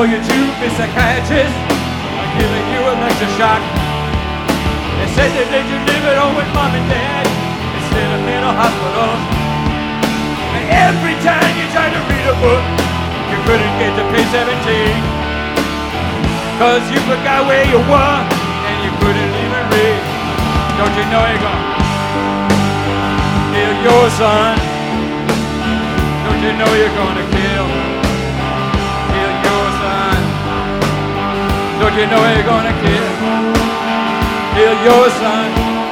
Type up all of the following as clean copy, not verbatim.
Oh, you two psychiatrists are giving you a lecture shock. They said that they you live at home with mom and dad instead of mental hospitals. And every time you tried to read a book, you couldn't get to page 17. Cause you forgot where you were and you couldn't even read. Don't you know you're gonna kill your son? Don't you know you're gonna kill your son? Don't you know you're gonna kill your son?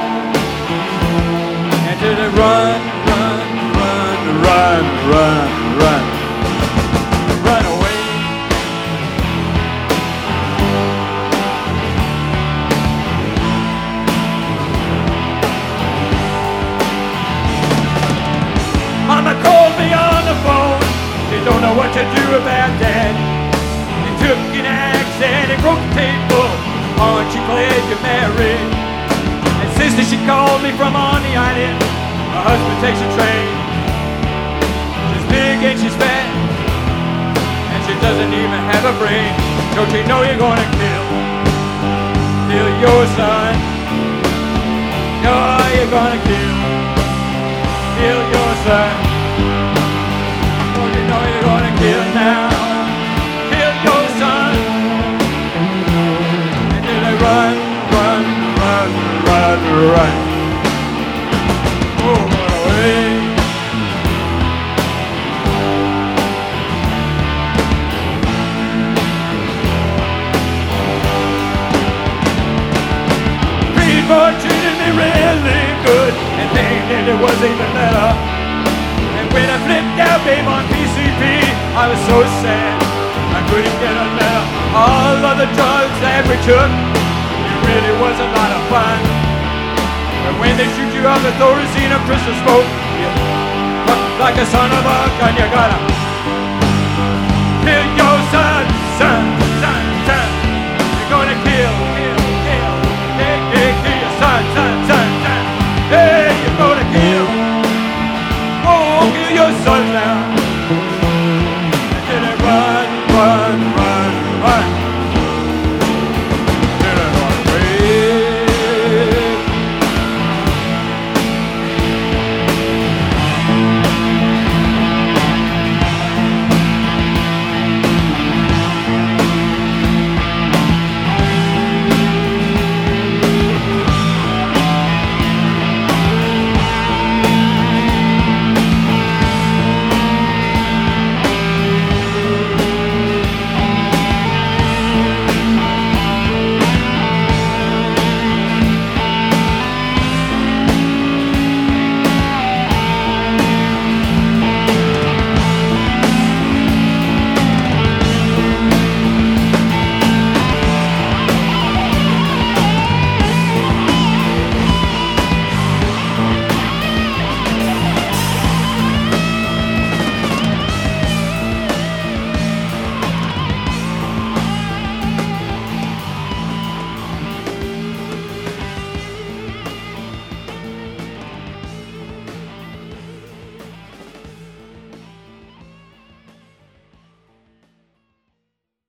And to the run away. Mama called me on the phone. She don't know what to do about that. He took an axe and he broke the table. Aunt, she glad you're married. And sister, she called me from on the island. Her husband takes a train. She's big and she's fat, and she doesn't even have a brain. Don't you know you're gonna kill your son? No, you're gonna kill your son. Don't you know you're gonna kill now? Kill your son. And then they run. Oh, run away. People treated me really good and thinking it was even better. And when I flipped out, babe, on PCP, I was so sad I couldn't get a letter. All of the drugs that we took, it really was a lot of fun. But when they shoot you up with Thorazine or crystal smoke, you look like a son of a gun. You gotta kill your son.